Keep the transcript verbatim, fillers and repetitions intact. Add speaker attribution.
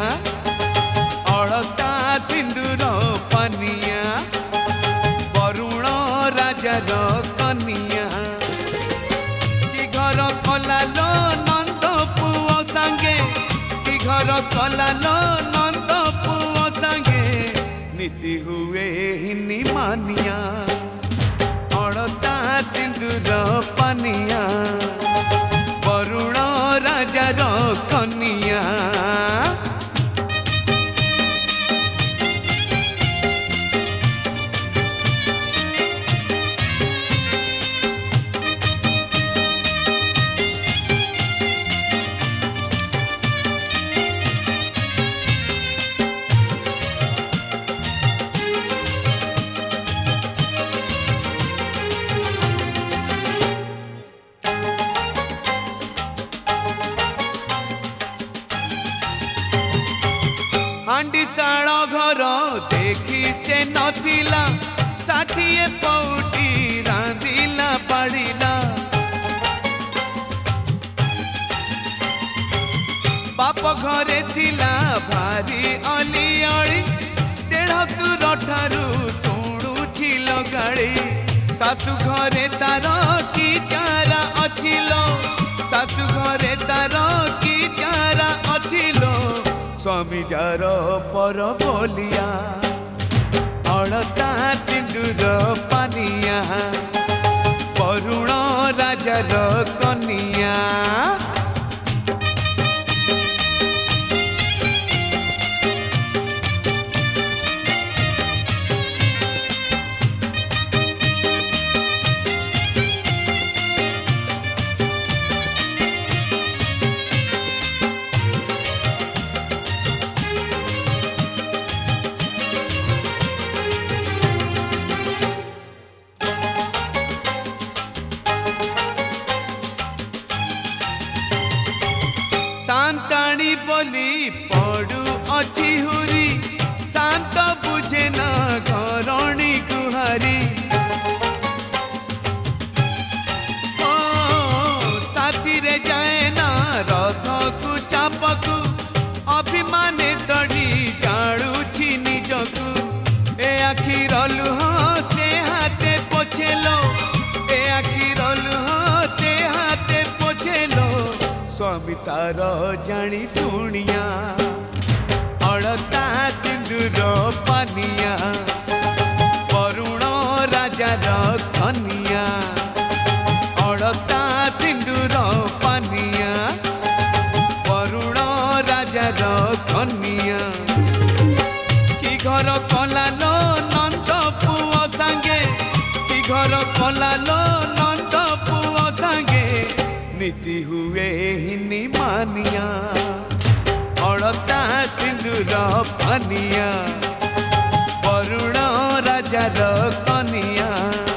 Speaker 1: अलता सिंदूर पानिया वरुण राजार कनिया कि घर कलालो नंद पुओ संगे कि घर कलालो नंद पुओ संगे नीति हुए हिनी मानिया अलता सिंदूर पानिया वरुण राजार कनिया हांडीशाल घर देखी से नथिला षाठिए पौटी रांधिला पाड़िला बाप घरे थिला भारी अली अली देढ़सुर ठारू शुणुछि गाड़ी सासु घरे तार की चारा अछिलो सासु घरे तार की चारा अछिलो स्वामी जार पर बोलिया अलता सिंदूर पानिया वरुण राजार कनिया शांताणी बोली पड़ू अच्छी हुरी शांत बुझे न घरणी गुहारी ओ साथी रे जाए न रथ को चापकू अभिमाने सड़ी जाड़ुछि निजकू ए आखिर लुह से हाथे पोछेलो ए आखिर लुह से हाथे पोछेलो स्वामी तार जानी सुनिया अलता सिंदूर पानिया वरुण राजार कनिया अलता सिंदूर पानिया वरुण राजार कनिया कि घर कलालो नंद पुओ संगे कि घर कलालो नंद पुओ संगे नीति हुए हिनी मानिया अलता सिंदूर पानिया वरुण राजार कनिया।